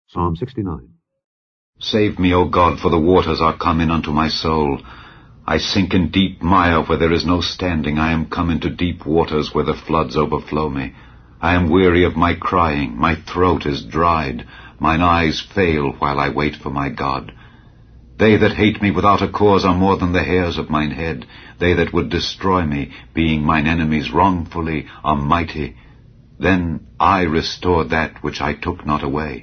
Psalm 69. Save me, O God, for the waters are come in unto my soul. I sink in deep mire where there is no standing. I am come into deep waters where the floods overflow me. I am weary of my crying. My throat is dried. Mine eyes fail while I wait for my God. They that hate me without a cause are more than the hairs of mine head. They that would destroy me, being mine enemies wrongfully, are mighty. Then I restore that which I took not away.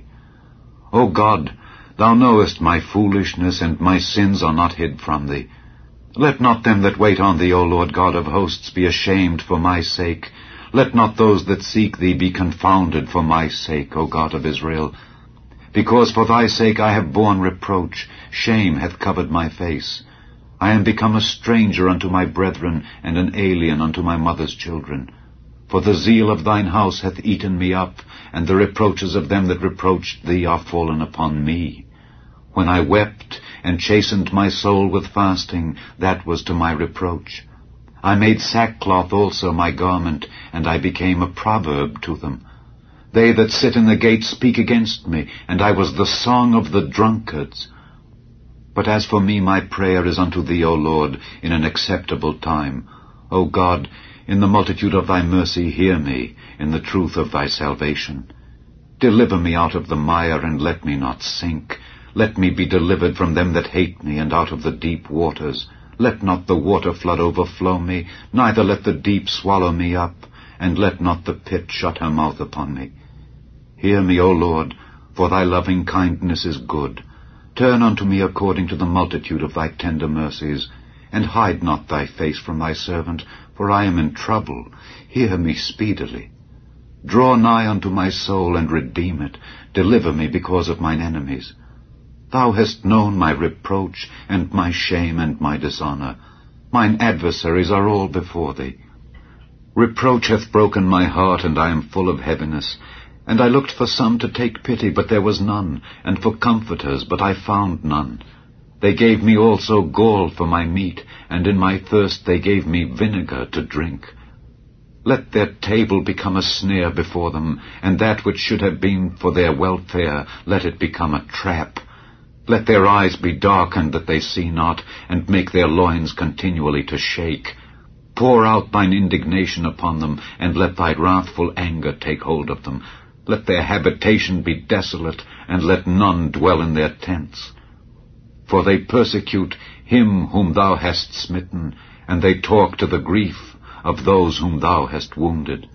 O God, thou knowest my foolishness, and my sins are not hid from thee. Let not them that wait on thee, O Lord God of hosts, be ashamed for my sake. Let not those that seek thee be confounded for my sake, O God of Israel. Because for thy sake I have borne reproach, shame hath covered my face. I am become a stranger unto my brethren, and an alien unto my mother's children. For the zeal of thine house hath eaten me up, and the reproaches of them that reproached thee are fallen upon me. When I wept, and chastened my soul with fasting, that was to my reproach. I made sackcloth also my garment, and I became a proverb to them. They that sit in the gate speak against me, and I was the song of the drunkards. But as for me, my prayer is unto thee, O Lord, in an acceptable time. O God, in the multitude of thy mercy hear me, in the truth of thy salvation. Deliver me out of the mire, and let me not sink. Let me be delivered from them that hate me, and out of the deep waters. Let not the water flood overflow me, neither let the deep swallow me up, and let not the pit shut her mouth upon me. Hear me, O Lord, for thy loving kindness is good. Turn unto me according to the multitude of thy tender mercies, and hide not thy face from thy servant, for I am in trouble. Hear me speedily. Draw nigh unto my soul, and redeem it. Deliver me because of mine enemies. Thou hast known my reproach, and my shame, and my dishonor. Mine adversaries are all before thee. Reproach hath broken my heart, and I am full of heaviness. And I looked for some to take pity, but there was none, and for comforters, but I found none. They gave me also gall for my meat, and in my thirst they gave me vinegar to drink. Let their table become a snare before them, and that which should have been for their welfare, let it become a trap. Let their eyes be darkened that they see not, and make their loins continually to shake. Pour out thine indignation upon them, and let thy wrathful anger take hold of them. Let their habitation be desolate, and let none dwell in their tents. For they persecute him whom thou hast smitten, and they talk to the grief of those whom thou hast wounded.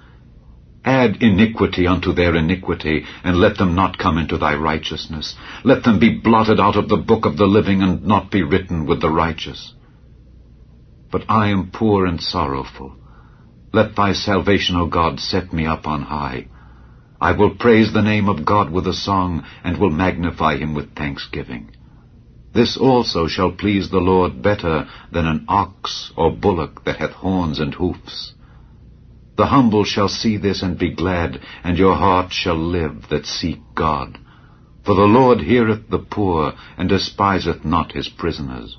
Add iniquity unto their iniquity, and let them not come into thy righteousness. Let them be blotted out of the book of the living, and not be written with the righteous. But I am poor and sorrowful. Let thy salvation, O God, set me up on high. I will praise the name of God with a song, and will magnify him with thanksgiving. This also shall please the Lord better than an ox or bullock that hath horns and hoofs. The humble shall see this and be glad, and your heart shall live that seek God. For the Lord heareth the poor, and despiseth not his prisoners.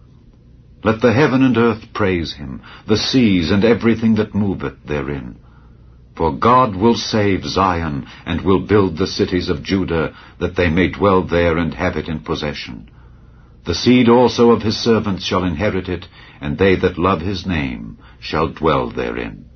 Let the heaven and earth praise him, the seas and everything that moveth therein. For God will save Zion, and will build the cities of Judah, that they may dwell there and have it in possession. The seed also of his servants shall inherit it, and they that love his name shall dwell therein.